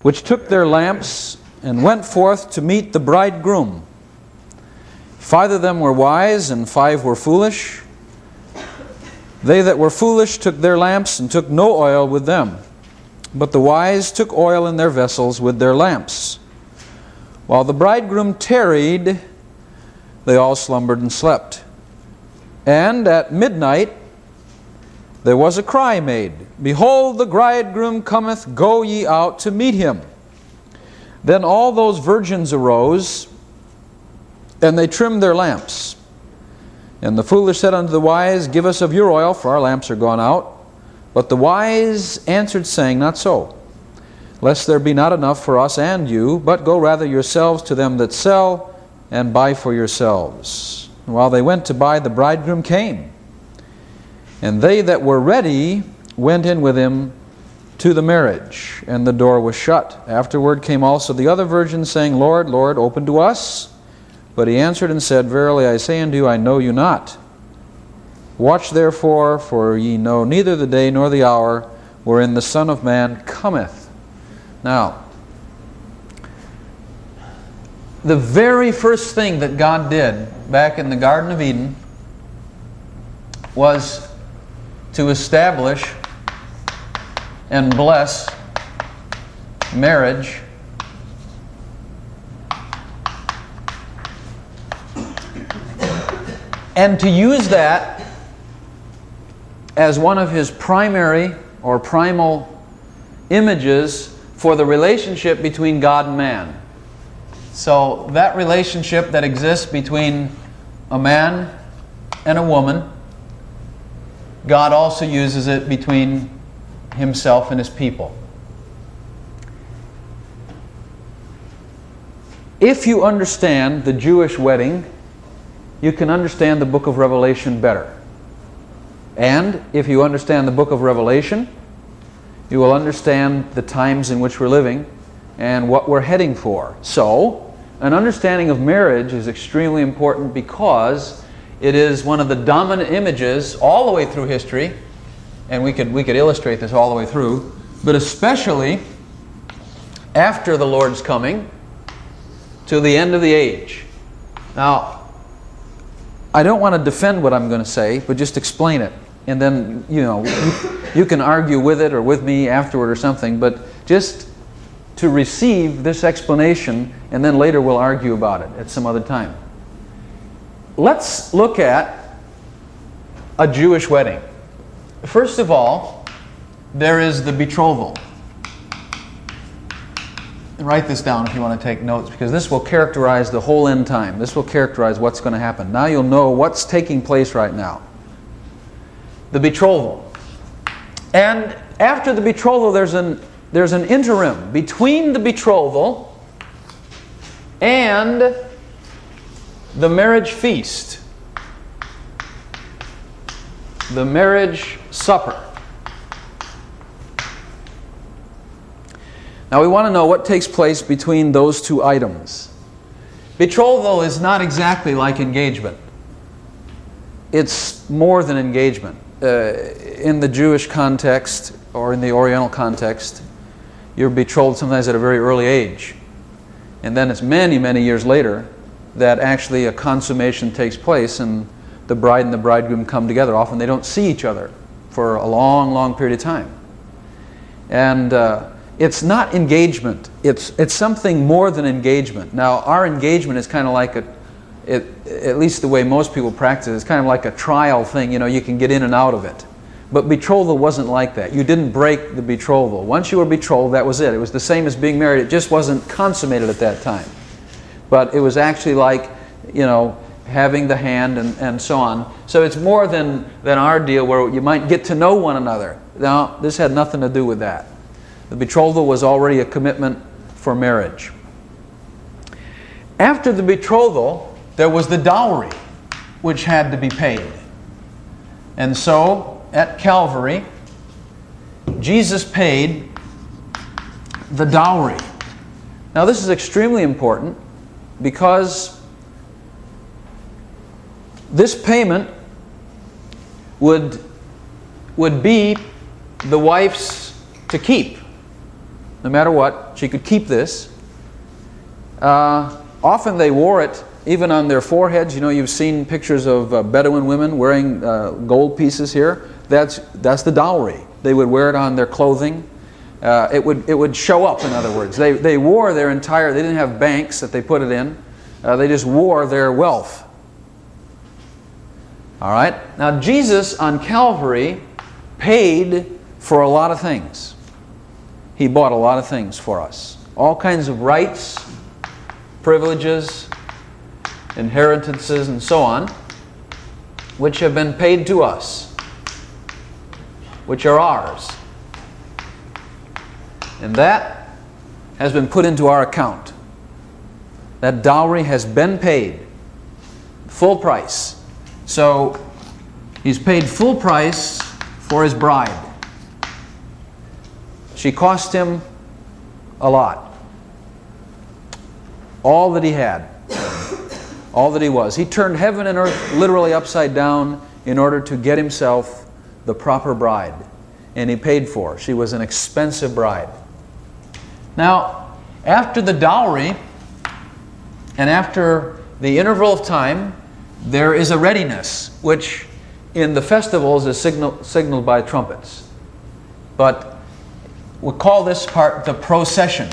which took their lamps and went forth to meet the bridegroom. 5 of them were wise, and 5 were foolish. They that were foolish took their lamps, and took no oil with them. But the wise took oil in their vessels with their lamps. While the bridegroom tarried, they all slumbered and slept. And at midnight there was a cry made, Behold, the bridegroom cometh, go ye out to meet him. Then all those virgins arose, and they trimmed their lamps. And the foolish said unto the wise, Give us of your oil, for our lamps are gone out. But the wise answered, saying, Not so, lest there be not enough for us and you, but go rather yourselves to them that sell, and buy for yourselves. And while they went to buy, the bridegroom came. And they that were ready went in with him to the marriage, and the door was shut. Afterward came also the other virgins, saying, Lord, Lord, open to us. But he answered and said, Verily I say unto you, I know you not. Watch therefore, for ye know neither the day nor the hour wherein the Son of Man cometh. Now, the very first thing that God did back in the Garden of Eden was to establish and bless marriage and to use that as one of His primary or primal images for the relationship between God and man. So that relationship that exists between a man and a woman, God also uses it between Himself and His people. If you understand the Jewish wedding, you can understand the book of Revelation better. And if you understand the book of Revelation, you will understand the times in which we're living and what we're heading for. So, an understanding of marriage is extremely important because it is one of the dominant images all the way through history, and we could illustrate this all the way through, but especially after the Lord's coming to the end of the age. Now, I don't want to defend what I'm going to say, but just explain it. And then, you can argue with it or with me afterward or something, but just to receive this explanation, and then later we'll argue about it at some other time. Let's look at a Jewish wedding. First of all, there is the betrothal. And write this down if you want to take notes, because this will characterize the whole end time. This will characterize what's going to happen. Now you'll know what's taking place right now. The betrothal. And after the betrothal, there's an interim between the betrothal and the marriage feast, the marriage supper. Now we want to know what takes place between those two items. Betrothal is not exactly like engagement. It's more than engagement. In the Jewish context or in the Oriental context, you're betrothed sometimes at a very early age. And then it's many, many years later that actually a consummation takes place and the bride and the bridegroom come together. Often they don't see each other for a long, long period of time. And it's not engagement. It's something more than engagement. Now, our engagement is kind of like at least the way most people practice it, it's kind of like a trial thing. You can get in and out of it. But betrothal wasn't like that. You didn't break the betrothal. Once you were betrothed, that was it. It was the same as being married. It just wasn't consummated at that time. But it was actually like, having the hand and so on. So it's more than our deal where you might get to know one another. Now, this had nothing to do with that. The betrothal was already a commitment for marriage. After the betrothal, there was the dowry, which had to be paid. And so, at Calvary, Jesus paid the dowry. Now, this is extremely important because this payment would be the wife's to keep. no matter what. She could keep this. Often they wore it even on their foreheads. You know, you've seen pictures of Bedouin women wearing gold pieces here. That's the dowry. They would wear it on their clothing. It would show up, in other words. They wore their entire, they didn't have banks that they put it in. They just wore their wealth. All right? Now, Jesus on Calvary paid for a lot of things. He bought a lot of things for us. All kinds of rights, privileges, inheritances, and so on, which have been paid to us, which are ours. And that has been put into our account. That dowry has been paid. Full price. So, He's paid full price for His bride. She cost Him a lot. All that He had. All that He was. He turned heaven and earth literally upside down in order to get Himself the proper bride. And He paid for her. She was an expensive bride. Now, after the dowry, and after the interval of time, there is a readiness, which in the festivals is signaled by trumpets. But we'll call this part the procession.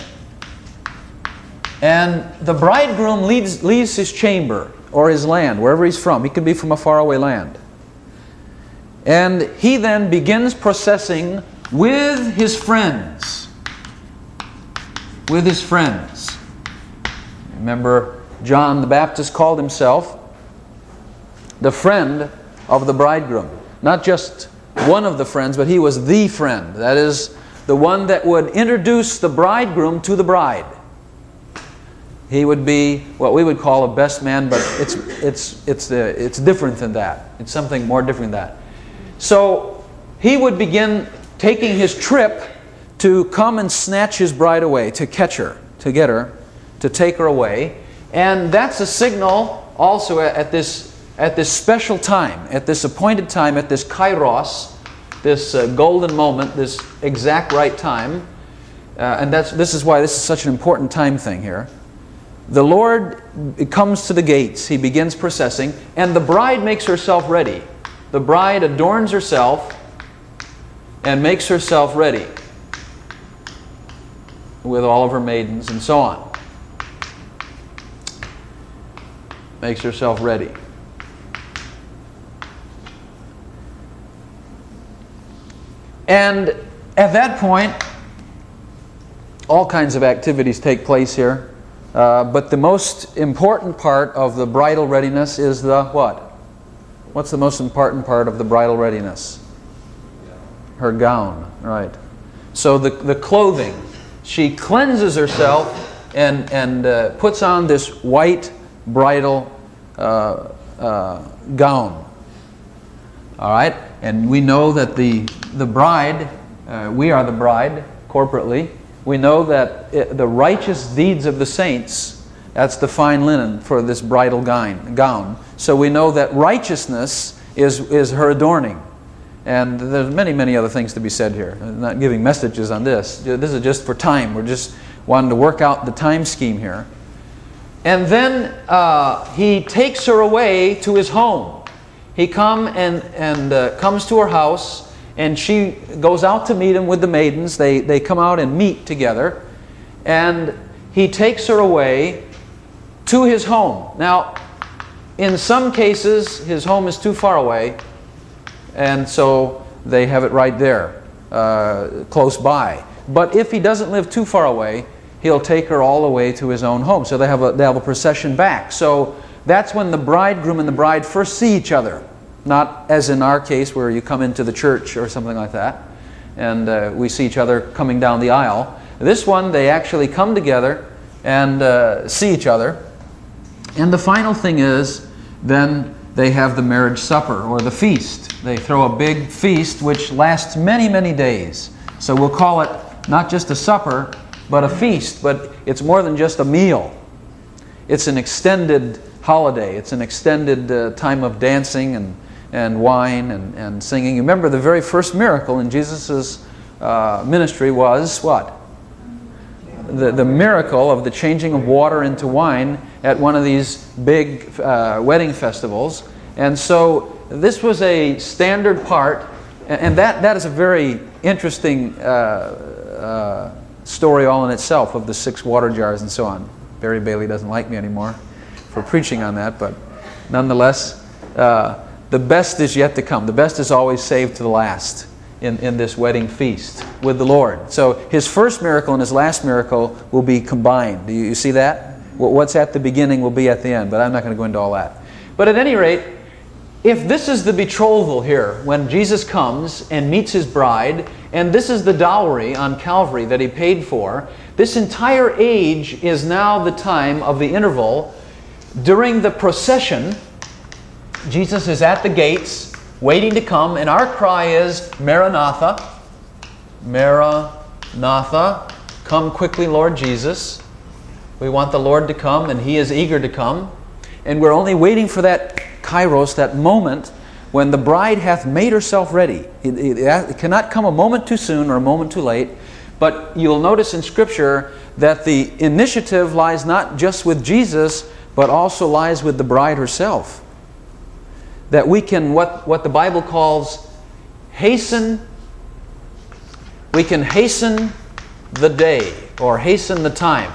And the bridegroom leaves his chamber or his land, wherever he's from. He could be from a faraway land. And he then begins processing with his friends. With his friends. Remember, John the Baptist called himself the friend of the bridegroom. Not just one of the friends, but he was the friend. That is, the one that would introduce the bridegroom to the bride. He would be what we would call a best man, but it's different than that. It's something more different than that. So he would begin taking his trip to come and snatch his bride away, to catch her, to get her, to take her away. And that's a signal also at this special time, at this appointed time, at this kairos, this golden moment, this exact right time. And this is why this is such an important time thing here. The Lord comes to the gates. He begins processing, and the bride makes herself ready. The bride adorns herself and makes herself ready with all of her maidens and so on. Makes herself ready. And at that point, all kinds of activities take place here. But the most important part of the bridal readiness is the what? What's the most important part of the bridal readiness? Her gown, right. So the clothing. She cleanses herself and puts on this white bridal gown. All right? And we know that the bride, we are the bride corporately. We know that the righteous deeds of the saints, that's the fine linen for this bridal gown. So we know that righteousness is her adorning. And there's many, many other things to be said here. I'm not giving messages on this. This is just for time. We're just wanting to work out the time scheme here. And then he takes her away to his home. He comes to her house, and she goes out to meet him with the maidens. They come out and meet together. And he takes her away to his home. Now, in some cases, his home is too far away, and so they have it right there, close by. But if he doesn't live too far away, he'll take her all the way to his own home. So they have a procession back. So that's when the bridegroom and the bride first see each other. Not as in our case where you come into the church or something like that, and we see each other coming down the aisle. This one, they actually come together and see each other. And the final thing is, then they have the marriage supper or the feast. They throw a big feast which lasts many, many days. So we'll call it not just a supper, but a feast. But it's more than just a meal. It's an extended holiday. It's an extended time of dancing and wine and singing. Remember, the very first miracle in Jesus' ministry was what? the miracle of the changing of water into wine at one of these big wedding festivals. And so this was a standard part, and that is a very interesting story all in itself, of the 6 water jars and so on. Barry Bailey doesn't like me anymore for preaching on that, but nonetheless, the best is yet to come. The best is always saved to the last in this wedding feast with the Lord. So his first miracle and his last miracle will be combined. Do you see that? What's at the beginning will be at the end, but I'm not going to go into all that. But at any rate, if this is the betrothal here, when Jesus comes and meets his bride, and this is the dowry on Calvary that he paid for, this entire age is now the time of the interval. During the procession, Jesus is at the gates, waiting to come, and our cry is, Maranatha, Maranatha, come quickly, Lord Jesus. We want the Lord to come, and he is eager to come. And we're only waiting for that Kairos, that moment when the bride hath made herself ready. It cannot come a moment too soon or a moment too late. But you'll notice in Scripture that the initiative lies not just with Jesus, but also lies with the bride herself. That we can, what the Bible calls, hasten. We can hasten the day, or hasten the time.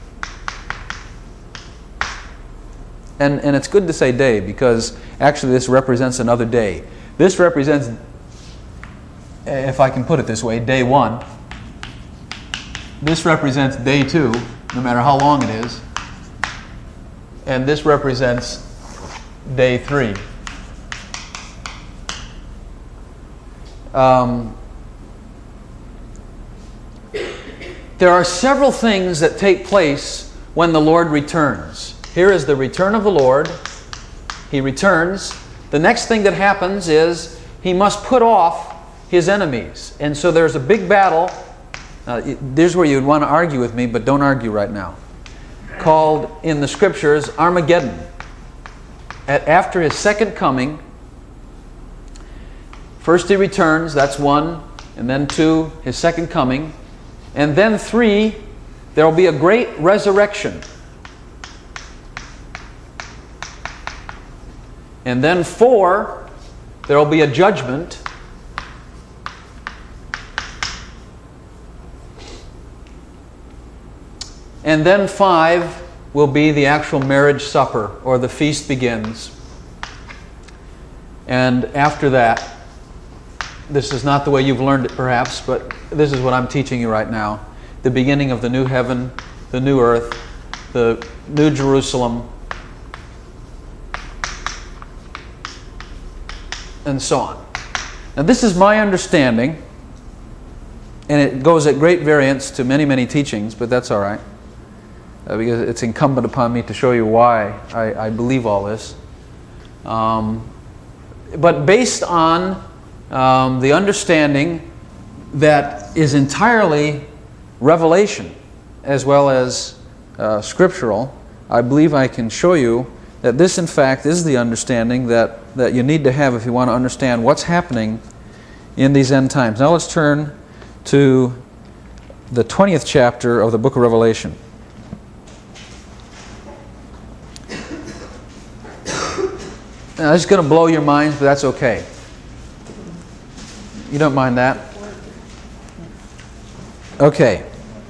And it's good to say day, because actually this represents another day. This represents, if I can put it this way, day 1. This represents day 2, no matter how long it is. And this represents day 3. There are several things that take place when the Lord returns. Here is the return of the Lord. He returns. The next thing that happens is he must put off his enemies. And so there's a big battle. There's where you'd want to argue with me, but don't argue right now. Called in the Scriptures Armageddon. After his second coming, first he returns, that's 1. And then 2, his second coming. And then 3, there will be a great resurrection. And then 4, there will be a judgment. And then 5 will be the actual marriage supper, or the feast begins. And after that, this is not the way you've learned it perhaps, but this is what I'm teaching you right now. The beginning of the new heaven, the new earth, the new Jerusalem, and so on. Now this is my understanding, and it goes at great variance to many, many teachings, but that's all right. Because it's incumbent upon me to show you why I believe all this. But based on the understanding that is entirely revelation as well as scriptural, I believe I can show you that this in fact is the understanding that you need to have if you want to understand what's happening in these end times. Now let's turn to the 20th chapter of the book of Revelation. Now, this is going to blow your minds, but that's okay. You don't mind that? Okay.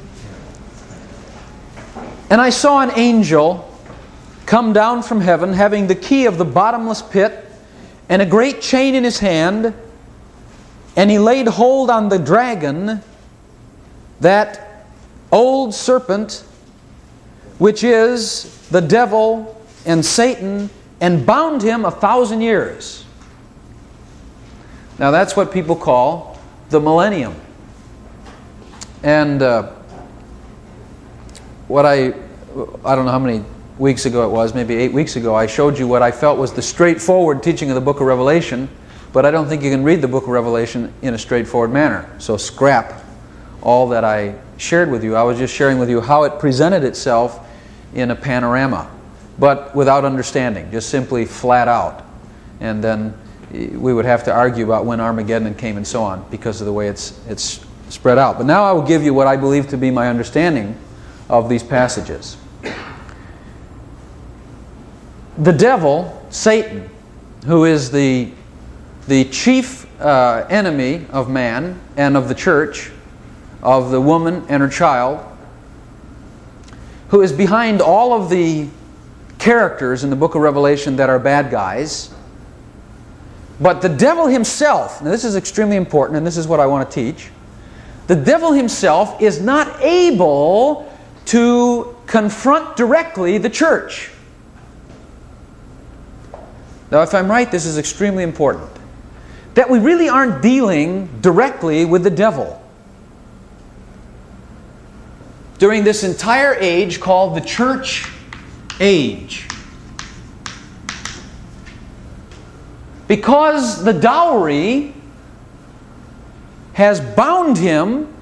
And I saw an angel come down from heaven, having the key of the bottomless pit, and a great chain in his hand, and he laid hold on the dragon, that old serpent, which is the devil and Satan, and bound him 1,000 years. Now that's what people call the millennium. And what I don't know how many weeks ago it was, maybe 8 weeks ago, I showed you what I felt was the straightforward teaching of the book of Revelation, but I don't think you can read the book of Revelation in a straightforward manner. So scrap all that I shared with you. I was just sharing with you how it presented itself in a panorama, but without understanding, just simply flat out. And then we would have to argue about when Armageddon came and so on because of the way it's spread out. But now I will give you what I believe to be my understanding of these passages. The devil, Satan, who is the chief enemy of man and of the church, of the woman and her child, who is behind all of the characters in the book of Revelation that are bad guys. But the devil himself, now this is extremely important, and this is what I want to teach. The devil himself is not able to confront directly the church. Now, if I'm right, this is extremely important. That we really aren't dealing directly with the devil. During this entire age called the church age. Because the dowry has bound him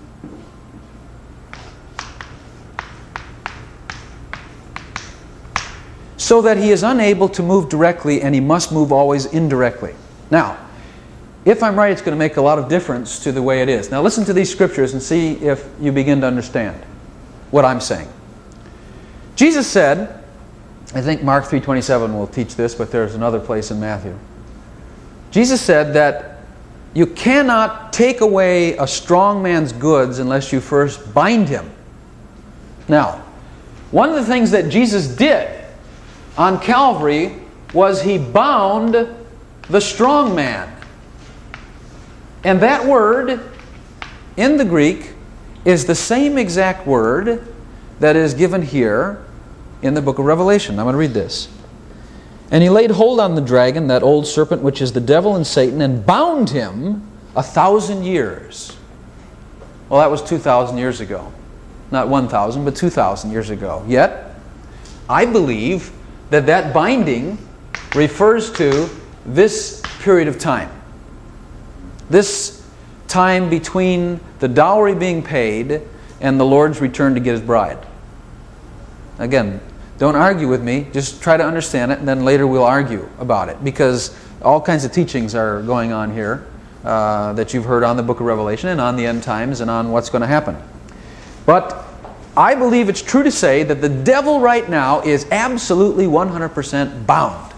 so that he is unable to move directly, and he must move always indirectly. Now, if I'm right, it's going to make a lot of difference to the way it is. Now listen to these scriptures and see if you begin to understand what I'm saying. Jesus said, I think Mark 3:27 will teach this, but there's another place in Matthew. Jesus said that you cannot take away a strong man's goods unless you first bind him. Now, one of the things that Jesus did on Calvary was he bound the strong man. And that word in the Greek is the same exact word that is given here in the book of Revelation. I'm going to read this. And he laid hold on the dragon, that old serpent, which is the devil and Satan, and bound him 1,000 years. Well, that was 2,000 years ago. Not 1,000, but 2,000 years ago. Yet, I believe that that binding refers to this period of time. This time between the dowry being paid and the Lord's return to get His bride. Again, don't argue with me. Just try to understand it, and then later we'll argue about it. Because all kinds of teachings are going on here that you've heard on the book of Revelation and on the end times and on what's going to happen. But I believe it's true to say that the devil right now is absolutely 100% bound.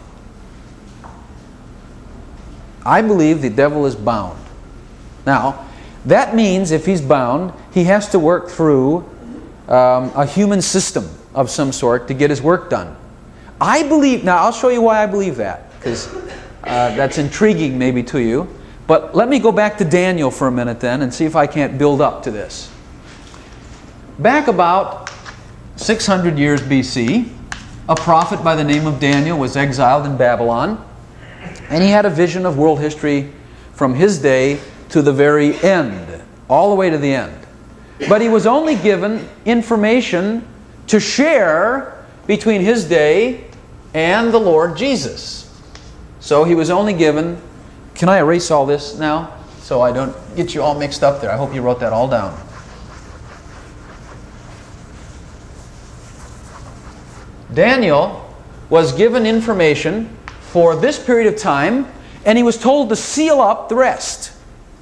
I believe the devil is bound. Now, that means if he's bound, he has to work through a human system of some sort to get his work done. I believe, now I'll show you why I believe that, because that's intriguing maybe to you. But let me go back to Daniel for a minute then and see if I can't build up to this. Back about 600 years BC, a prophet by the name of Daniel was exiled in Babylon, and he had a vision of world history from his day to the very end, all the way to the end. But he was only given information to share between his day and the Lord Jesus. So he was only given... Can I erase all this now so I don't get you all mixed up there? I hope you wrote that all down. Daniel was given information for this period of time, and he was told to seal up the rest.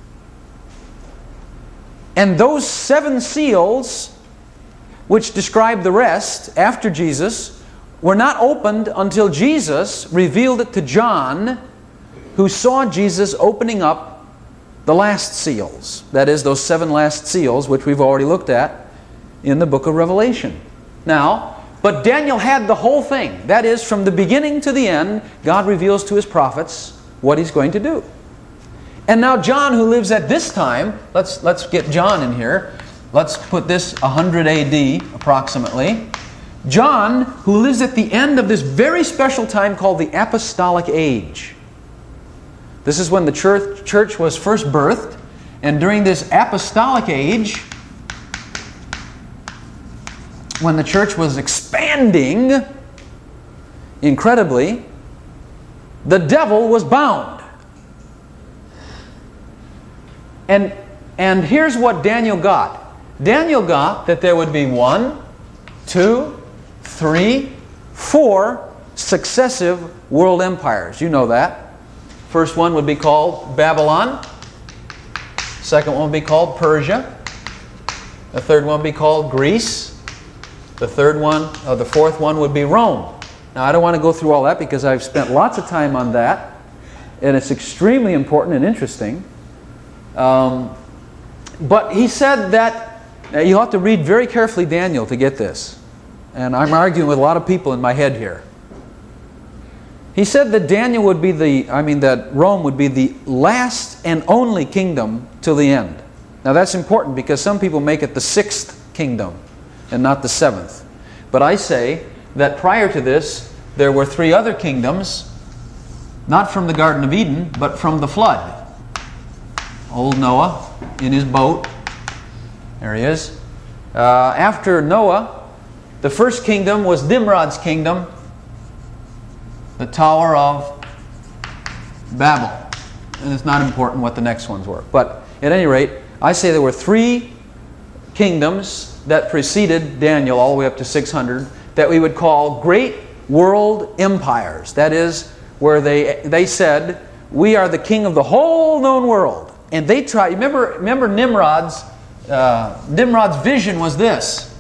And those 7 seals, which describe the rest after Jesus, were not opened until Jesus revealed it to John, who saw Jesus opening up the last seals. That is, those 7 last seals, which we've already looked at in the book of Revelation. Now, but Daniel had the whole thing. That is, from the beginning to the end, God reveals to His prophets what He's going to do. And now John, who lives at this time, let's get John in here. Let's put this 100 AD approximately. John, who lives at the end of this very special time called the Apostolic Age. This is when the church was first birthed. And during this Apostolic Age, when the church was expanding incredibly, the devil was bound. And here's what Daniel got. Daniel got that there would be 1, 2, 3, 4 successive world empires. You know that. First one would be called Babylon. Second one would be called Persia. The third one would be called Greece. The fourth one would be Rome. Now, I don't want to go through all that because I've spent lots of time on that, and it's extremely important and interesting. But he said that, you'll have to read very carefully Daniel to get this. And I'm arguing with a lot of people in my head here. He said that Daniel would be that Rome would be the last and only kingdom till the end. Now that's important because some people make it the sixth kingdom and not the seventh. But I say that prior to this, there were three other kingdoms, not from the Garden of Eden, but from the flood. Old Noah in his boat. There he is. After Noah, the first kingdom was Nimrod's kingdom, the Tower of Babel. And it's not important what the next ones were. But at any rate, I say there were three kingdoms that preceded Daniel all the way up to 600 that we would call great world empires. That is, where they said, we are the king of the whole known world. And they tried, remember Nimrod's vision was this.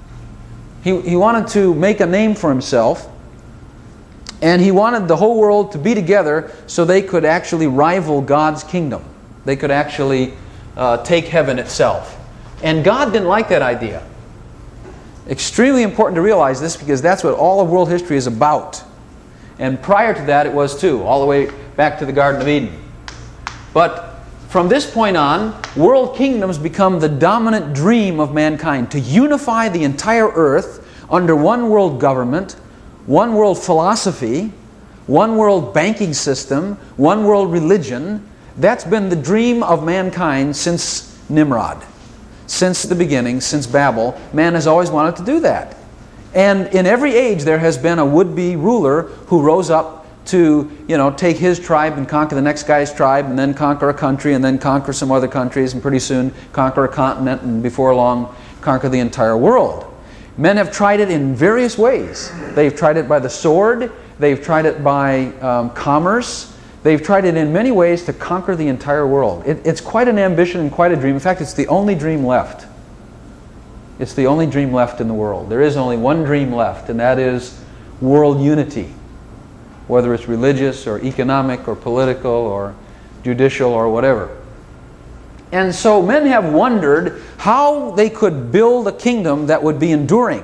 He wanted to make a name for himself, and he wanted the whole world to be together so they could actually rival God's kingdom. They could actually take heaven itself. And God didn't like that idea. Extremely important to realize this because that's what all of world history is about. And prior to that it was too, all the way back to the Garden of Eden. But from this point on, world kingdoms become the dominant dream of mankind, to unify the entire earth under one world government, one world philosophy, one world banking system, one world religion. That's been the dream of mankind since Nimrod. Since the beginning, since Babel, man has always wanted to do that. And in every age there has been a would-be ruler who rose up to, take his tribe and conquer the next guy's tribe, and then conquer a country, and then conquer some other countries, and pretty soon conquer a continent, and before long conquer the entire world. Men have tried it in various ways. They've tried it by the sword, they've tried it by commerce, they've tried it in many ways to conquer the entire world. It's quite an ambition and quite a dream. In fact, it's the only dream left. It's the only dream left in the world. There is only one dream left, and that is world unity. Whether it's religious or economic or political or judicial or whatever. And so men have wondered how they could build a kingdom that would be enduring.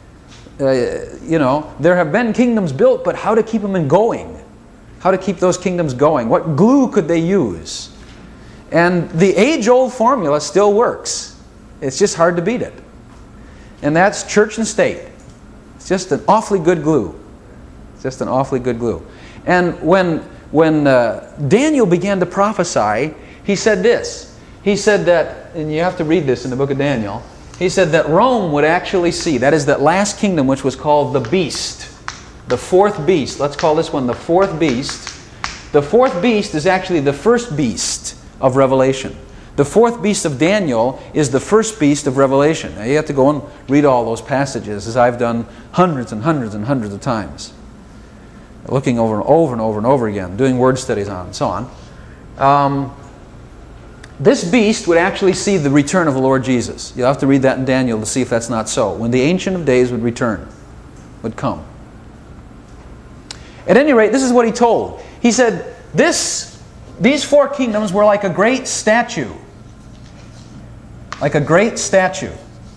There have been kingdoms built, but how to keep them going? How to keep those kingdoms going? What glue could they use? And the age-old formula still works. It's just hard to beat it. And that's church and state. It's just an awfully good glue. It's just an awfully good glue. And when Daniel began to prophesy, he said this. He said that, and you have to read this in the book of Daniel, he said that Rome would actually see, that is that last kingdom which was called the beast, the fourth beast. Let's call this one the fourth beast. The fourth beast is actually the first beast of Revelation. The fourth beast of Daniel is the first beast of Revelation. Now you have to go and read all those passages, as I've done hundreds and hundreds and hundreds of times. Looking over and over and over and over again, doing word studies on and so on. This beast would actually see the return of the Lord Jesus. You'll have to read that in Daniel to see if that's not so. When the Ancient of Days would return, would come. At any rate, this is what he told. He said, these four kingdoms were like a great statue. Like a great statue.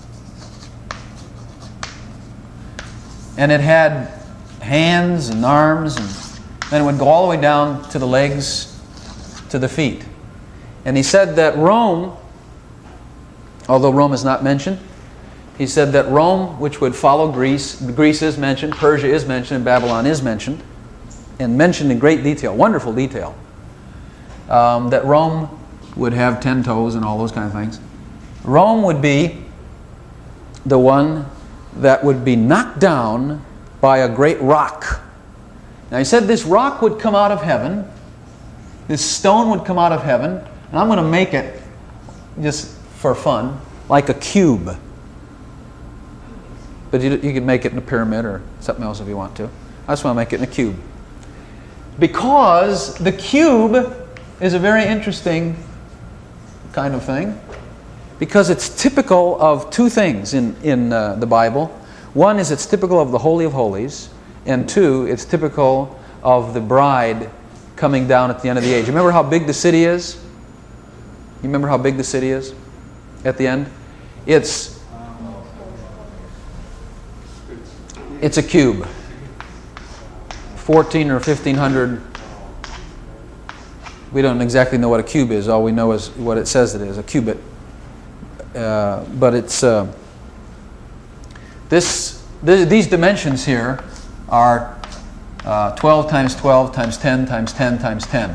And it had hands and arms, and then it would go all the way down to the legs, to the feet. And he said that Rome, although Rome is not mentioned, he said that Rome, which would follow Greece, Greece is mentioned, Persia is mentioned, and Babylon is mentioned, and mentioned in great detail, wonderful detail, that Rome would have 10 toes and all those kind of things. Rome would be the one that would be knocked down by a great rock. Now he said this rock would come out of heaven, this stone would come out of heaven, and I'm going to make it, just for fun, like a cube. But you could make it in a pyramid or something else if you want to. I just want to make it in a cube. Because the cube is a very interesting kind of thing. because it's typical of two things in the Bible. One is it's typical of the Holy of Holies, and two, it's typical of the bride coming down at the end of the age. Remember how big the city is? You remember how big the city is at the end? It's a cube. 14 or 1500. We don't exactly know what a cube is. All we know is what it says it is, a cubit. But it's these dimensions here are 12 times 12 times 10 times 10 times 10.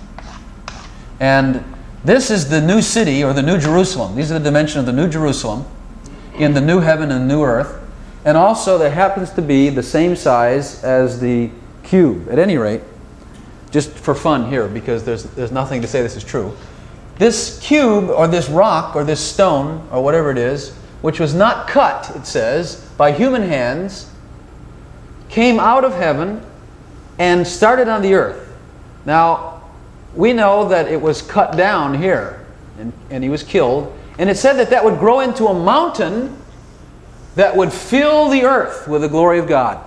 And this is the new city, or the new Jerusalem. These are the dimensions of the new Jerusalem in the new heaven and new earth. And also there happens to be the same size as the cube. At any rate, just for fun here, because there's nothing to say this is true. This cube, or this rock, or this stone, or whatever it is, which was not cut, it says, by human hands, came out of heaven and started on the earth. Now, we know that it was cut down here, and he was killed. And it said that that would grow into a mountain that would fill the earth with the glory of God.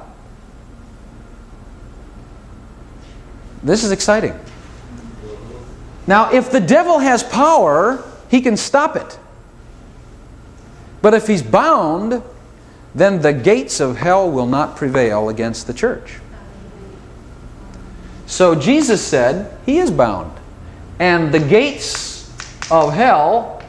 This is exciting. Now, if the devil has power, he can stop it. But if he's bound, then the gates of hell will not prevail against the church. So Jesus said he is bound. And the gates of hell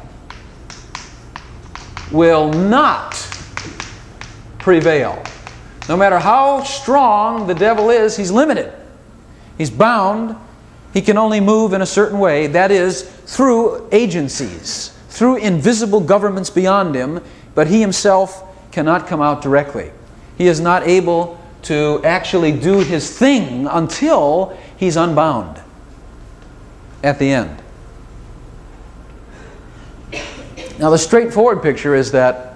will not prevail. No matter how strong the devil is, he's limited. He's bound. He can only move in a certain way. That is, through agencies, through invisible governments beyond him, but he himself cannot come out directly. He is not able to actually do his thing until he's unbound at the end. Now, the straightforward picture is that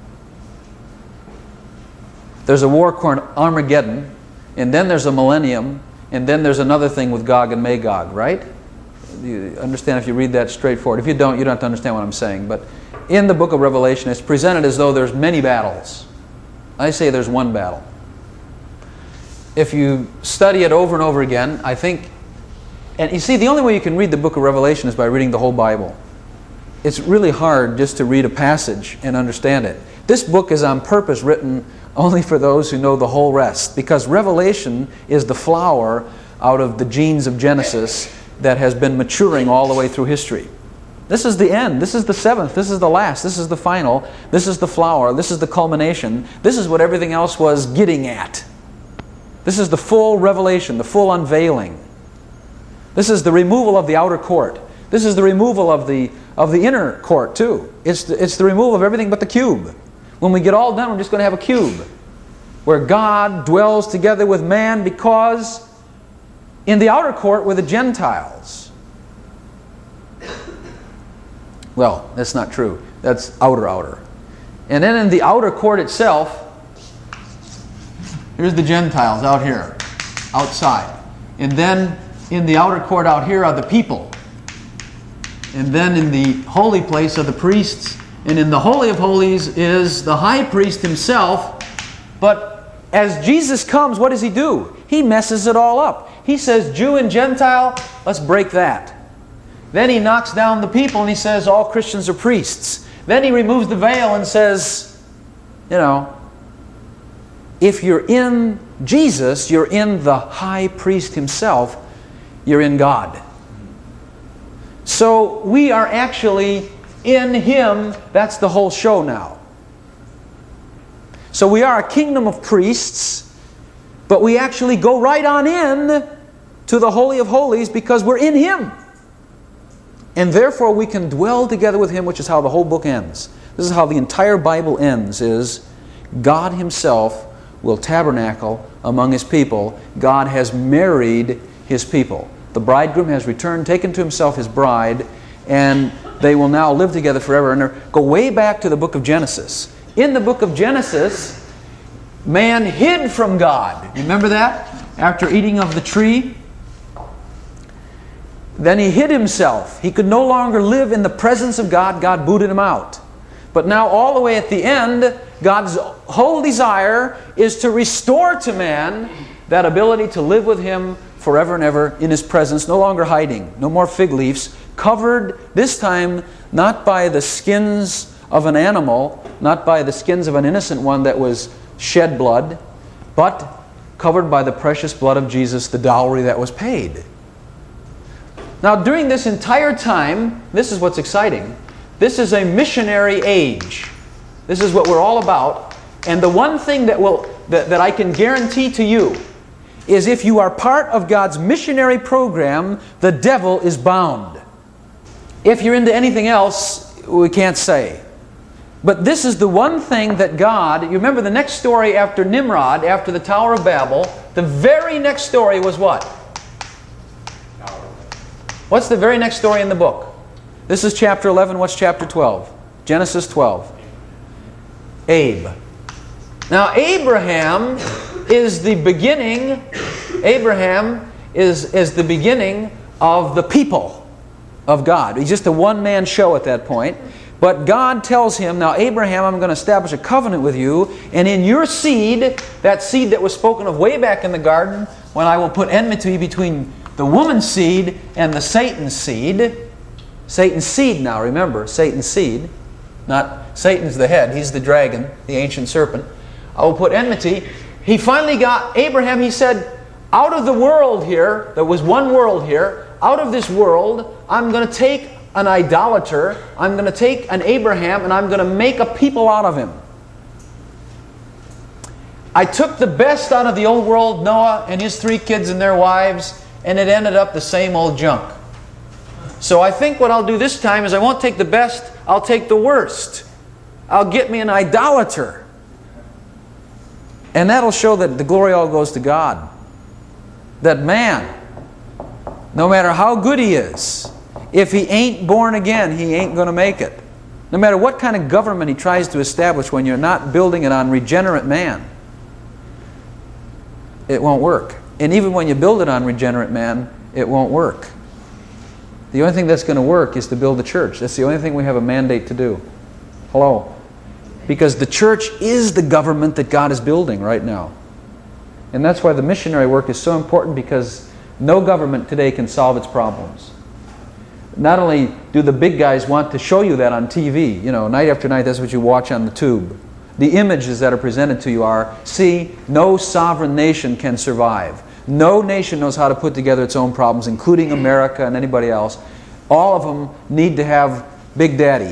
there's a war called Armageddon, and then there's a millennium, and then there's another thing with Gog and Magog, right? You understand if you read that straightforward. If you don't have to understand what I'm saying. But in the book of Revelation, it's presented as though there's many battles. I say there's one battle. If you study it over and over again, I think... And you see, the only way you can read the book of Revelation is by reading the whole Bible. It's really hard just to read a passage and understand it. This book is on purpose written only for those who know the whole rest, because Revelation is the flower out of the genes of Genesis that has been maturing all the way through history. This is the end. This is the seventh. This is the last. This is the final. This is the flower. This is the culmination. This is what everything else was getting at. This is the full revelation, the full unveiling. This is the removal of the outer court. This is the removal of the inner court too. It's the removal of everything but the cube. When we get all done, we're just going to have a cube where God dwells together with man, because in the outer court were the Gentiles. Well, that's not true. That's outer. And then in the outer court itself, here's the Gentiles out here, outside. And then in the outer court out here are the people. And then in the holy place are the priests. And in the Holy of Holies is the high priest himself. But as Jesus comes, what does he do? He messes it all up. He says, Jew and Gentile, let's break that. Then he knocks down the people and he says, all Christians are priests. Then he removes the veil and says, if you're in Jesus, you're in the high priest himself, you're in God. So we are actually in him. That's the whole show now. So we are a kingdom of priests, but we actually go right on in to the Holy of Holies because we're in him. And therefore we can dwell together with him, which is how the whole book ends. This is how the entire Bible ends, is God himself will tabernacle among his people. God has married his people. The bridegroom has returned, taken to himself his bride, and they will now live together forever. And go way back to the book of Genesis. In the book of Genesis, man hid from God. Remember that? After eating of the tree, Then he hid himself. He could no longer live in the presence of God. God booted him out. But now all the way at the end, God's whole desire is to restore to man that ability to live with Him forever and ever in His presence, no longer hiding, no more fig leaves, covered this time not by the skins of an animal, not by the skins of an innocent one that was shed blood, but covered by the precious blood of Jesus, the dowry that was paid. Now during this entire time, this is what's exciting, this is a missionary age. This is what we're all about. And the one thing that I can guarantee to you is if you are part of God's missionary program, the devil is bound. If you're into anything else, we can't say. But this is the one thing that God, you remember the next story after Nimrod, after the Tower of Babel, the very next story was what? What's the very next story in the book? This is chapter 11. What's chapter 12? Genesis 12. Abe. Now Abraham is the beginning. Abraham is the beginning of the people of God. He's just a one-man show at that point. But God tells him, now Abraham, I'm going to establish a covenant with you, and in your seed, that seed that was spoken of way back in the garden, when I will put enmity between the woman's seed and the Satan's seed. Satan's seed now, remember, Satan's seed. Not Satan's the head, he's the dragon, the ancient serpent. I will put enmity. He finally got, Abraham, he said, out of the world here, there was one world here, out of this world, I'm going to take an idolater, I'm going to take an Abraham, and I'm going to make a people out of him. I took the best out of the old world, Noah and his 3 kids and their wives, and it ended up the same old junk. So I think what I'll do this time is I won't take the best, I'll take the worst. I'll get me an idolater. And that'll show that the glory all goes to God. That man, no matter how good he is, if he ain't born again, he ain't going to make it. No matter what kind of government he tries to establish, when you're not building it on regenerate man, it won't work. And even when you build it on regenerate man, it won't work. The only thing that's going to work is to build the church. That's the only thing we have a mandate to do. Hello? Because the church is the government that God is building right now. And that's why the missionary work is so important, because no government today can solve its problems. Not only do the big guys want to show you that on TV, you know, night after night, that's what you watch on the tube. The images that are presented to you are, see, no sovereign nation can survive. No nation knows how to put together its own problems, including America and anybody else. All of them need to have Big Daddy,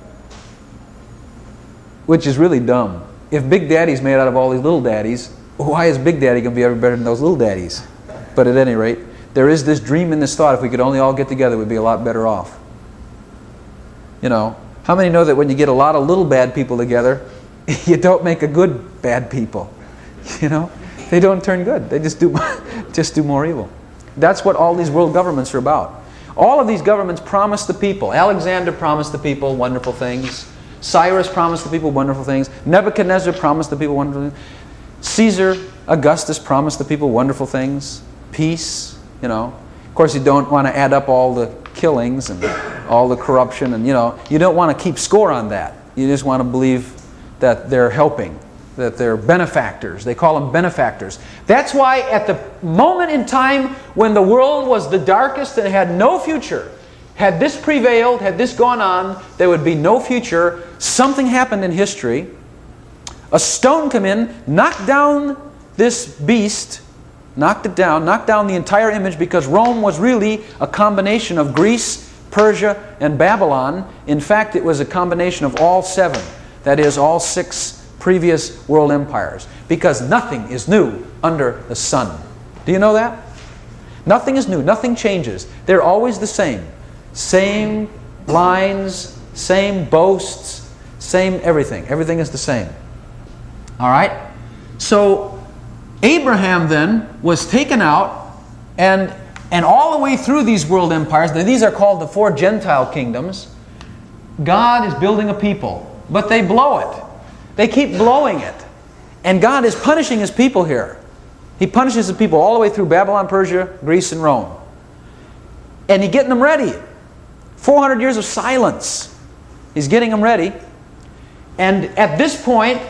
which is really dumb. If Big Daddy's made out of all these little daddies, why is Big Daddy going to be ever better than those little daddies? But at any rate, there is this dream and this thought, if we could only all get together, we'd be a lot better off. You know, how many know that when you get a lot of little bad people together, you don't make a good bad people? You know, they don't turn good. They just do more evil. That's what all these world governments are about. All of these governments promise the people. Alexander promised the people wonderful things. Cyrus promised the people wonderful things. Nebuchadnezzar promised the people wonderful things. Caesar, Augustus promised the people wonderful things. Peace, you know. Of course, you don't want to add up all the killings and all the corruption, and you know, you don't want to keep score on that. You just want to believe that they're helping, that they're benefactors. They call them benefactors. That's why at the moment in time when the world was the darkest and had no future, had this prevailed, had this gone on, there would be no future. Something happened in history. A stone came in, knocked down this beast, knocked it down, knocked down the entire image, because Rome was really a combination of Greece, Persia, and Babylon. In fact, it was a combination of all 7. That is, all 6 previous world empires. Because nothing is new under the sun. Do you know that? Nothing is new. Nothing changes. They're always the same. Same lines, same boasts, same everything. Everything is the same. All right? So Abraham then was taken out, and all the way through these world empires, these are called the 4 Gentile kingdoms, God is building a people. But they blow it. They keep blowing it. And God is punishing His people here. He punishes His people all the way through Babylon, Persia, Greece, and Rome. And He's getting them ready. 400 years of silence. He's getting them ready. And at this point,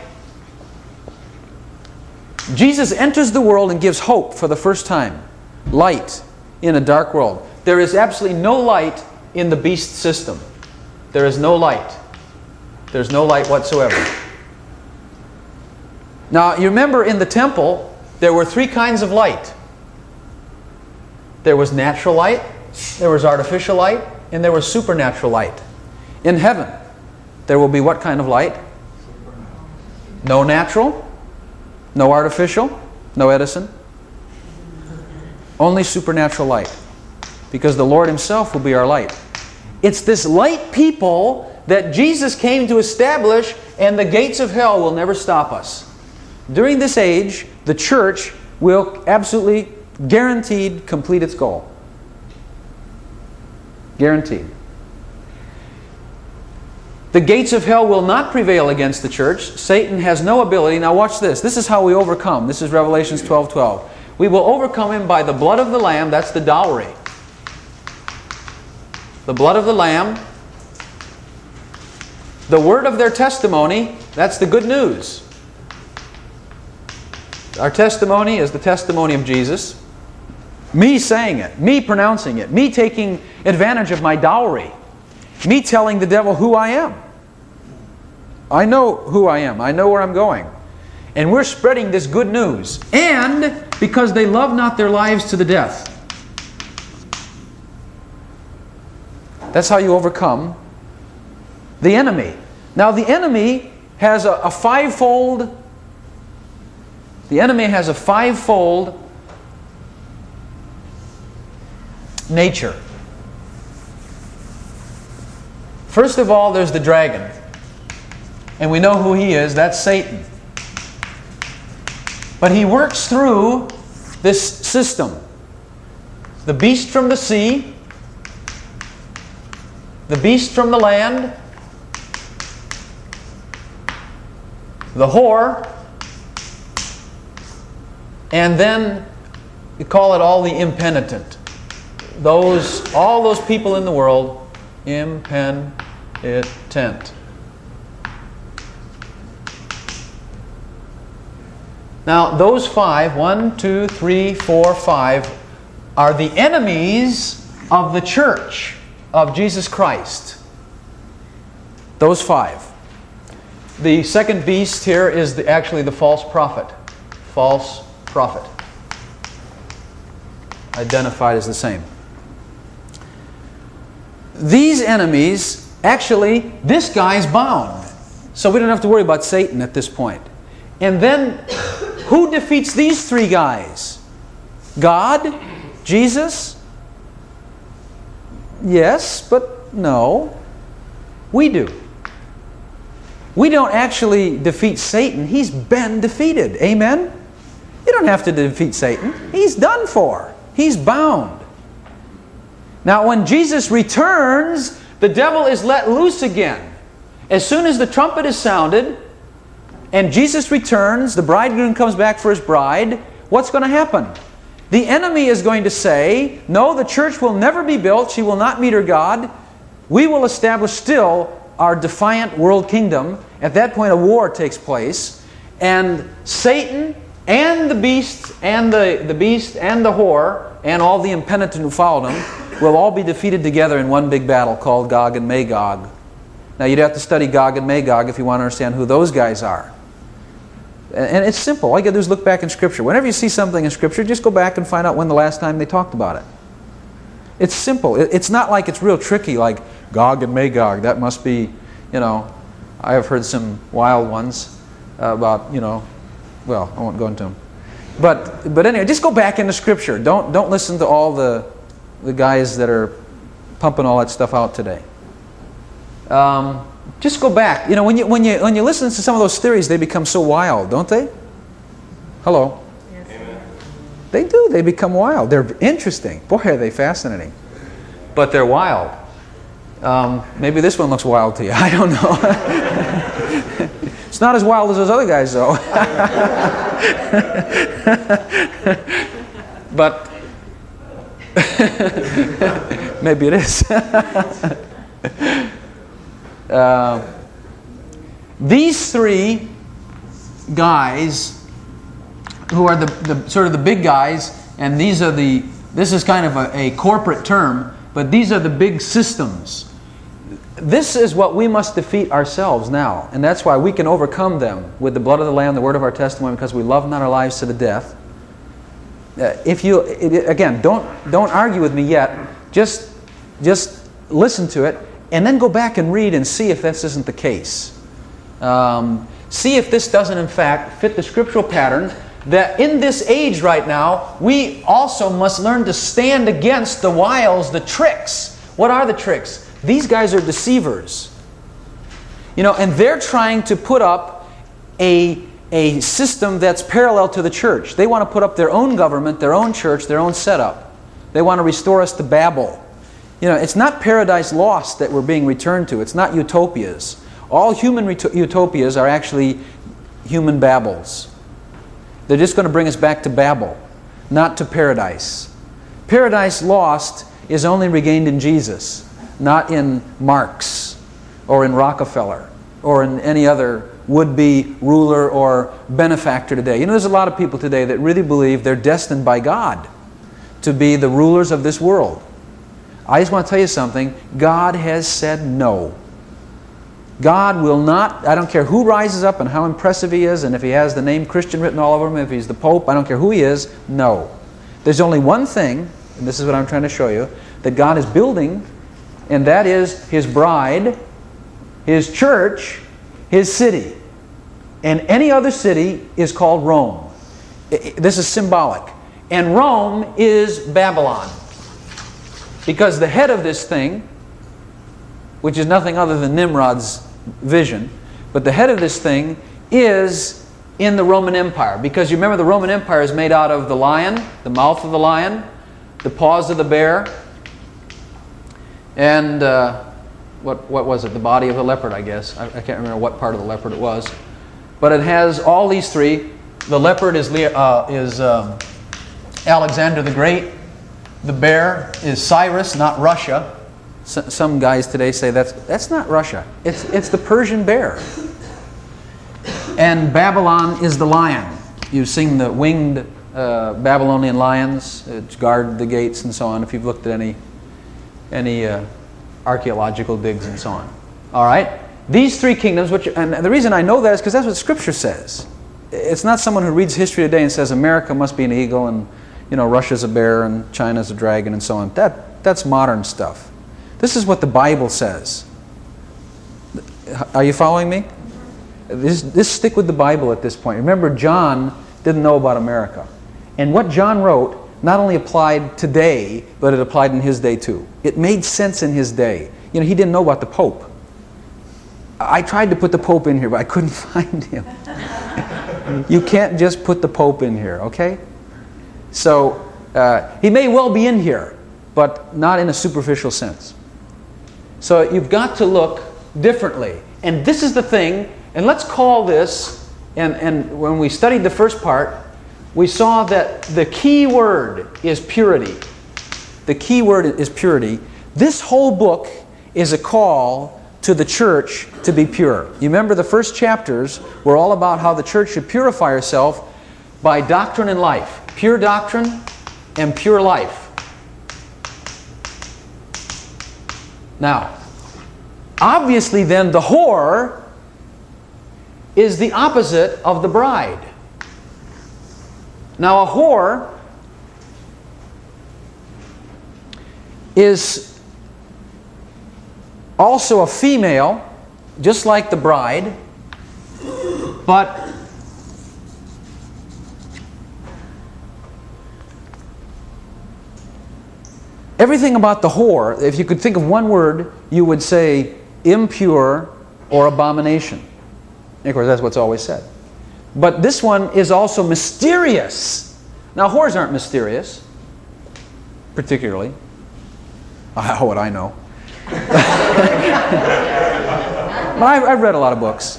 Jesus enters the world and gives hope for the first time. Light in a dark world. There is absolutely no light in the beast system. There is no light. There's no light whatsoever. Now, you remember in the temple, there were three kinds of light. There was natural light, there was artificial light, and there was supernatural light. In heaven, there will be what kind of light? No natural, no artificial, no Edison. Only supernatural light. Because the Lord Himself will be our light. It's this light people that Jesus came to establish, and the gates of hell will never stop us. During this age, the church will absolutely, guaranteed, complete its goal. Guaranteed. The gates of hell will not prevail against the church. Satan has no ability. Now watch this. This is how we overcome. This is Revelations 12:12. We will overcome him by the blood of the Lamb. That's the dowry. The blood of the Lamb. The word of their testimony. That's the good news. Our testimony is the testimony of Jesus. Me saying it. Me pronouncing it. Me taking advantage of my dowry. Me telling the devil who I am. I know who I am. I know where I'm going. And we're spreading this good news. And because they love not their lives to the death. That's how you overcome the enemy. Now the enemy has a fivefold. The enemy has a fivefold nature. First of all, there's the dragon. And we know who he is. That's Satan. But he works through this system. The beast from the sea, the beast from the land, the whore, and then you call it all the impenitent. All those people in the world, impenitent. Now, those five, 1, 2, 3, 4, 5, are the enemies of the church of Jesus Christ. Those five. The second beast here is actually the false prophet. False prophet. Identified as the same. These enemies, actually, this guy's bound. So we don't have to worry about Satan at this point. And then, who defeats these three guys? God? Jesus? Yes, but no. We do. We don't actually defeat Satan. He's been defeated. Amen? You don't have to defeat Satan. He's done for. He's bound. Now, when Jesus returns, the devil is let loose again. As soon as the trumpet is sounded, and Jesus returns, the bridegroom comes back for his bride, what's going to happen? The enemy is going to say, no, the church will never be built. She will not meet her God. We will establish still our defiant world kingdom. At that point, a war takes place. And Satan and the beast and the beast and the whore and all the impenitent who followed him will all be defeated together in one big battle called Gog and Magog. Now, you'd have to study Gog and Magog if you want to understand who those guys are. And it's simple. All you got to do is look back in Scripture. Whenever you see something in Scripture, just go back and find out when the last time they talked about it. It's simple. It's not like it's real tricky, like Gog and Magog. That must be, I have heard some wild ones about, well, I won't go into them. But anyway, just go back into Scripture. Don't listen to all the guys that are pumping all that stuff out today. Just go back. When you listen to some of those theories, they become so wild, don't they? Hello? Yes. Amen. They do. They become wild. They're interesting. Boy, are they fascinating. But they're wild. Maybe this one looks wild to you. I don't know. It's not as wild as those other guys, though. But Maybe it is. These three guys, who are the sort of the big guys, and this is kind of a corporate term, but these are the big systems. This is what we must defeat ourselves now, and that's why we can overcome them with the blood of the Lamb, the word of our testimony, because we love not our lives to the death. Again, don't argue with me yet. Just listen to it, and then go back and read and see if this isn't the case. See if this doesn't, in fact, fit the scriptural pattern that in this age right now, we also must learn to stand against the wiles, the tricks. What are the tricks? These guys are deceivers. And they're trying to put up a system that's parallel to the church. They want to put up their own government, their own church, their own setup. They want to restore us to Babel. It's not paradise lost that we're being returned to. It's not utopias. All human utopias are actually human Babels. They're just going to bring us back to Babel, not to paradise. Paradise lost is only regained in Jesus, not in Marx or in Rockefeller or in any other would-be ruler or benefactor today. There's a lot of people today that really believe they're destined by God to be the rulers of this world. I just want to tell you something. God has said no. God will not, I don't care who rises up and how impressive he is, and if he has the name Christian written all over him, if he's the Pope, I don't care who he is, no. There's only one thing, and this is what I'm trying to show you, that God is building, and that is His bride, His church, His city. And any other city is called Rome. This is symbolic. And Rome is Babylon. Because the head of this thing, which is nothing other than Nimrod's vision, but the head of this thing is in the Roman Empire. Because you remember the Roman Empire is made out of the lion, the mouth of the lion, the paws of the bear, and what was it? The body of the leopard, I guess. I can't remember what part of the leopard it was. But it has all these three. The leopard is Alexander the Great. The bear is Cyrus, not Russia. Some guys today say that's not Russia. It's the Persian bear. And Babylon is the lion. You've seen the winged Babylonian lions which guard the gates and so on, if you've looked at any archaeological digs and so on. All right? These three kingdoms, and the reason I know that is because that's what Scripture says. It's not someone who reads history today and says America must be an eagle and Russia's a bear and China's a dragon and so on. That's modern stuff. This is what the Bible says. Are you following me? This stick with the Bible at this point. Remember, John didn't know about America. And what John wrote not only applied today, but it applied in his day too. It made sense in his day. He didn't know about the Pope. I tried to put the Pope in here, but I couldn't find him. You can't just put the Pope in here, okay? So, he may well be in here, but not in a superficial sense. So you've got to look differently. And this is the thing, and let's call this, and when we studied the first part, we saw that the key word is purity. The key word is purity. This whole book is a call to the church to be pure. You remember the first chapters were all about how the church should purify herself by doctrine and life. Pure doctrine and pure life. Now, obviously then the whore is the opposite of the bride. Now a whore is also a female, just like the bride, but everything about the whore, if you could think of one word, you would say impure or abomination. Of course, that's what's always said. But this one is also mysterious. Now, whores aren't mysterious, particularly. How would I know? But I've read a lot of books.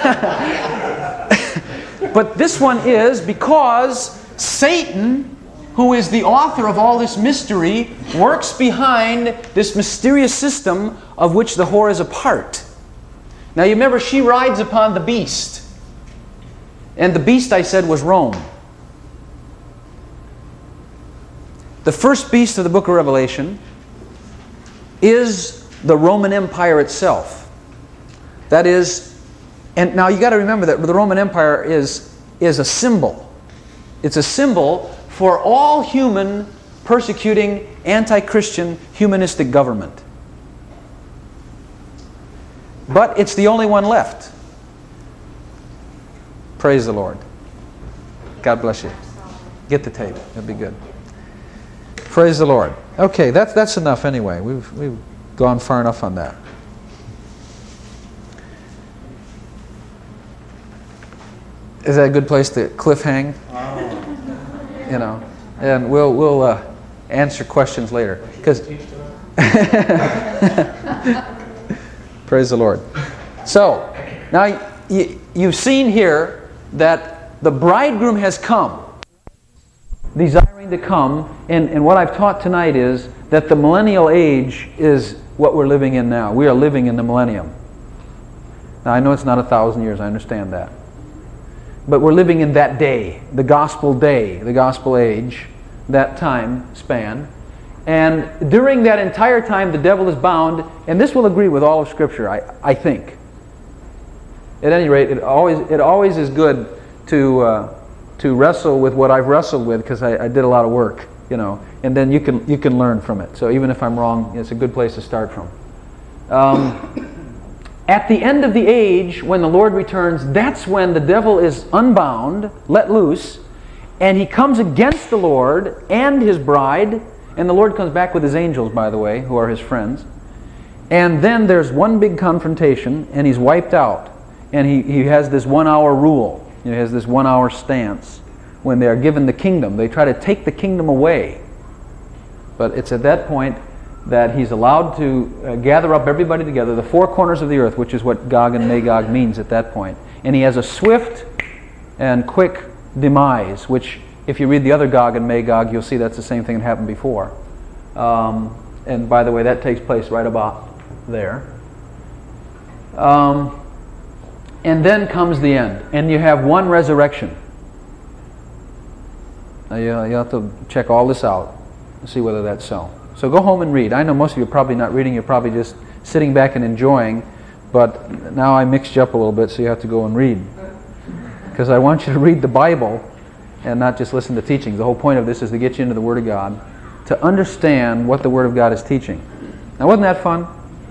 But this one is because Satan who is the author of all this mystery, works behind this mysterious system of which the whore is a part. Now you remember, she rides upon the beast. And the beast, I said, was Rome. The first beast of the book of Revelation is the Roman Empire itself. That is, and now you got to remember that the Roman Empire is a symbol. It's a symbol for all human, persecuting, anti-Christian, humanistic government. But it's the only one left. Praise the Lord. God bless you. Get the tape. That'd be good. Praise the Lord. Okay, that's enough anyway. We've gone far enough on that. Is that a good place to cliffhang? You know, and we'll answer questions later. Because praise the Lord. So now you've seen here that the bridegroom has come, desiring to come, and what I've taught tonight is that the millennial age is what we're living in now. We are living in the millennium. Now I know it's not 1,000 years, I understand that. But we're living in that day, the gospel age, that time span. And during that entire time, the devil is bound, and this will agree with all of Scripture, I think. At any rate, it always is good to wrestle with what I've wrestled with, because I did a lot of work, you know, and then you can learn from it. So even if I'm wrong, it's a good place to start from. At the end of the age, when the Lord returns, that's when the devil is unbound, let loose, and he comes against the Lord and His bride, and the Lord comes back with His angels, by the way, who are His friends. And then there's one big confrontation, and he's wiped out. And he has this 1 hour rule. He has this 1 hour stance. When they are given the kingdom, they try to take the kingdom away. But it's at that point that he's allowed to gather up everybody together, the four corners of the earth, which is what Gog and Magog means at that point. And he has a swift and quick demise, which if you read the other Gog and Magog, you'll see that's the same thing that happened before. And by the way, that takes place right about there. And then comes the end, and you have one resurrection. Now you have to check all this out and see whether that's so. So go home and read. I know most of you are probably not reading, you're probably just sitting back and enjoying, but now I mixed you up a little bit, so you have to go and read. Because I want you to read the Bible and not just listen to teaching. The whole point of this is to get you into the Word of God, to understand what the Word of God is teaching. Now, wasn't that fun?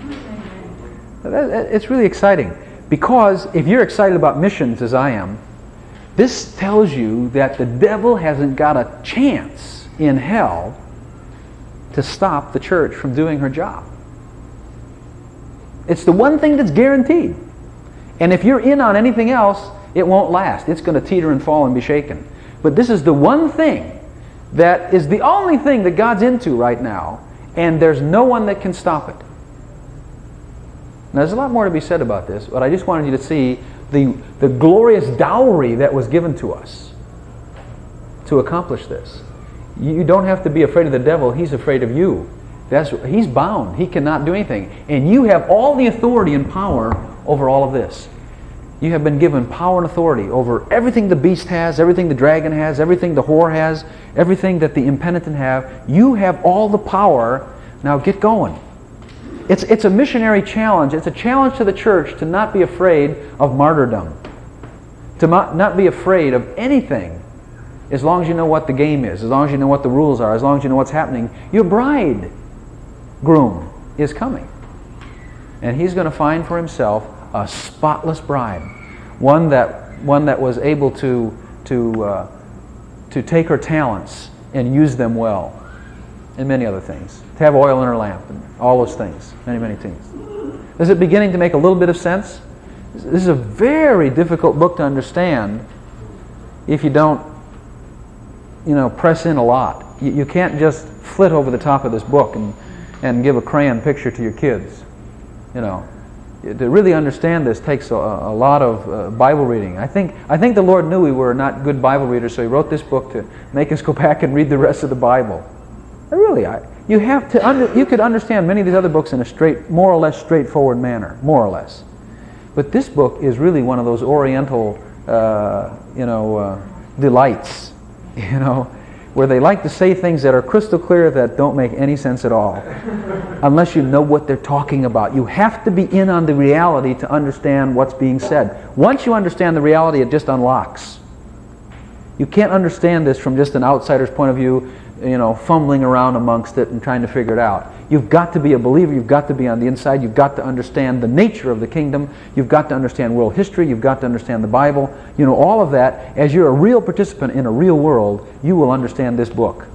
It's really exciting. Because if you're excited about missions as I am, this tells you that the devil hasn't got a chance in hell to stop the church from doing her job. It's the one thing that's guaranteed. And if you're in on anything else, it won't last. It's going to teeter and fall and be shaken. But this is the one thing that is the only thing that God's into right now, and there's no one that can stop it. Now, there's a lot more to be said about this, but I just wanted you to see the glorious dowry that was given to us to accomplish this. You don't have to be afraid of the devil. He's afraid of you. He's bound. He cannot do anything. And you have all the authority and power over all of this. You have been given power and authority over everything the beast has, everything the dragon has, everything the whore has, everything that the impenitent have. You have all the power. Now get going. It's a missionary challenge. It's a challenge to the church to not be afraid of martyrdom. To not be afraid of anything. As long as you know what the game is, as long as you know what the rules are, as long as you know what's happening, your bridegroom is coming. And He's going to find for Himself a spotless bride. One that was able to take her talents and use them well. And many other things. To have oil in her lamp and all those things. Many, many things. Is it beginning to make a little bit of sense? This is a very difficult book to understand if you don't press in a lot. You can't just flit over the top of this book and give a crayon picture to your kids. To really understand this takes a lot of Bible reading. I think the Lord knew we were not good Bible readers, so He wrote this book to make us go back and read the rest of the Bible. Really, you could understand many of these other books in a more or less straightforward manner, more or less. But this book is really one of those Oriental, delights, where they like to say things that are crystal clear that don't make any sense at all, unless you know what they're talking about. You have to be in on the reality to understand what's being said. Once you understand the reality, it just unlocks. You can't understand this from just an outsider's point of view, fumbling around amongst it and trying to figure it out. You've got to be a believer. You've got to be on the inside. You've got to understand the nature of the kingdom. You've got to understand world history. You've got to understand the Bible. All of that. As you're a real participant in a real world, you will understand this book.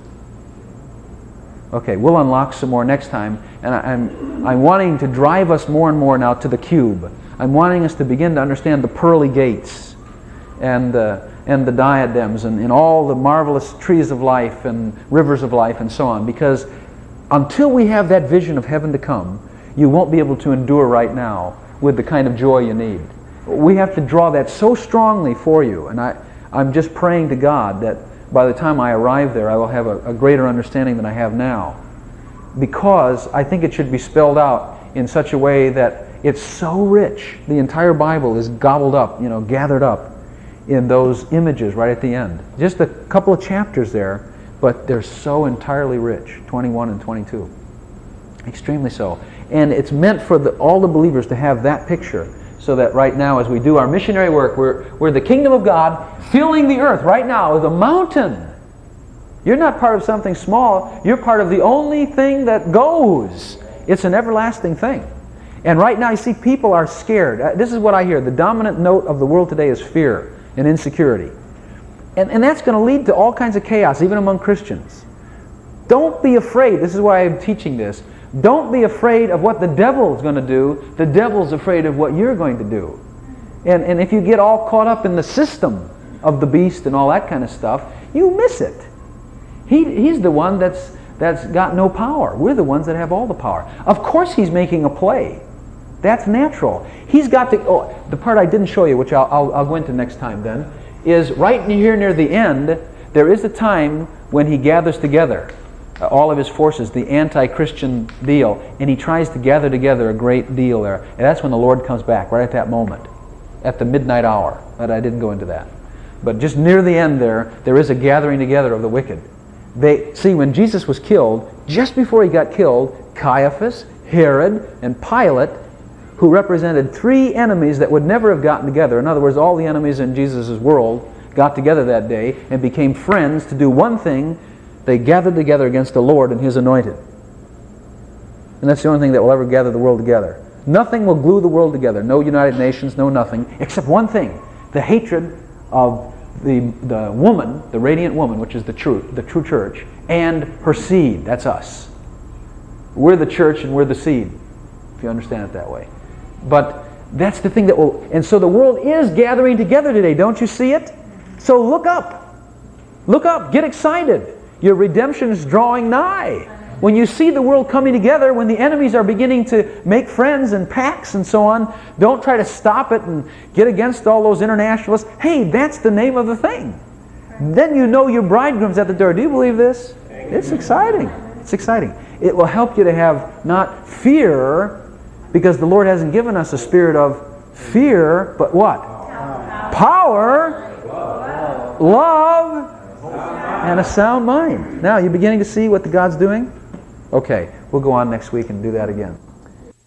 Okay, we'll unlock some more next time. And I'm wanting to drive us more and more now to the cube. I'm wanting us to begin to understand the pearly gates and the diadems and all the marvelous trees of life and rivers of life and so on. Because until we have that vision of heaven to come, you won't be able to endure right now with the kind of joy you need. We have to draw that so strongly for you. And I'm just praying to God that by the time I arrive there, I will have a greater understanding than I have now. Because I think it should be spelled out in such a way that it's so rich. The entire Bible is gobbled up, gathered up in those images right at the end. Just a couple of chapters there, but they're so entirely rich, 21 and 22. Extremely so. And it's meant for all the believers to have that picture, so that right now as we do our missionary work, we're the kingdom of God filling the earth right now with a mountain. You're not part of something small. You're part of the only thing that goes. It's an everlasting thing. And right now you see people are scared. This is what I hear. The dominant note of the world today is fear and insecurity. And that's going to lead to all kinds of chaos, even among Christians. Don't be afraid. This is why I'm teaching this. Don't be afraid of what the devil is going to do. The devil's afraid of what you're going to do. And if you get all caught up in the system of the beast and all that kind of stuff, you miss it. He's the one that's got no power. We're the ones that have all the power. Of course he's making a play. That's natural. He's got the part I didn't show you, which I'll go into next time then, is right here near the end, there is a time when he gathers together all of his forces, the anti-Christian deal, and he tries to gather together a great deal there. And that's when the Lord comes back, right at that moment, at the midnight hour. But I didn't go into that. But just near the end there is a gathering together of the wicked. See, when Jesus was killed, just before he got killed, Caiaphas, Herod, and Pilate, who represented three enemies that would never have gotten together. In other words, all the enemies in Jesus' world got together that day and became friends to do one thing. They gathered together against the Lord and His anointed. And that's the only thing that will ever gather the world together. Nothing will glue the world together. No United Nations, no nothing, except one thing. The hatred of the woman, the radiant woman, which is the true church, and her seed. That's us. We're the church and we're the seed, if you understand it that way. But that's the thing that will... And so the world is gathering together today. Don't you see it? So look up. Look up. Get excited. Your redemption is drawing nigh. When you see the world coming together, when the enemies are beginning to make friends and pacts and so on, don't try to stop it and get against all those internationalists. Hey, that's the name of the thing. Then you know your bridegroom's at the door. Do you believe this? It's exciting. It's exciting. It will help you to have not fear, because the Lord hasn't given us a spirit of fear, but what? Power, love, and a sound mind. Now, you're beginning to see what God's doing? Okay, we'll go on next week and do that again.